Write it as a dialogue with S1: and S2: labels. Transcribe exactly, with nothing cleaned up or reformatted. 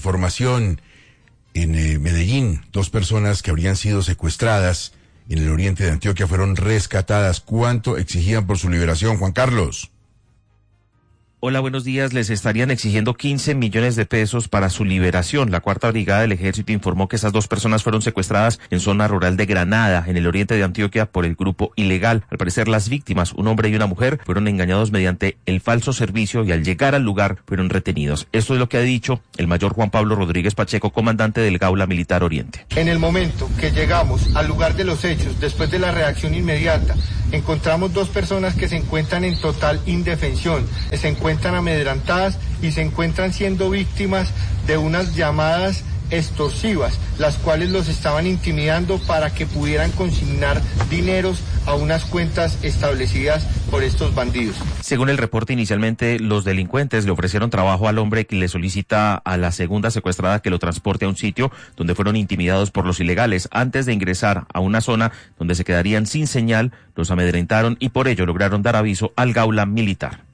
S1: Información en eh, Medellín, dos personas que habrían sido secuestradas en el oriente de Antioquia fueron rescatadas. ¿Cuánto exigían por su liberación, Juan Carlos?
S2: Hola, buenos días. Les estarían exigiendo quince millones de pesos para su liberación. La Cuarta Brigada del Ejército informó que esas dos personas fueron secuestradas en zona rural de Granada, en el oriente de Antioquia, por el grupo ilegal. Al parecer, las víctimas, un hombre y una mujer, fueron engañados mediante el falso servicio y al llegar al lugar fueron retenidos. Esto es lo que ha dicho el mayor Juan Pablo Rodríguez Pacheco, comandante del Gaula Militar Oriente.
S3: En el momento que llegamos al lugar de los hechos, después de la reacción inmediata, encontramos dos personas que se encuentran en total indefensión, se encuentran amedrentadas y se encuentran siendo víctimas de unas llamadas extorsivas, las cuales los estaban intimidando para que pudieran consignar dineros a unas cuentas establecidas por estos bandidos.
S2: Según el reporte, inicialmente los delincuentes le ofrecieron trabajo al hombre que le solicita a la segunda secuestrada que lo transporte a un sitio donde fueron intimidados por los ilegales. Antes de ingresar a una zona donde se quedarían sin señal, los amedrentaron y por ello lograron dar aviso al Gaula Militar.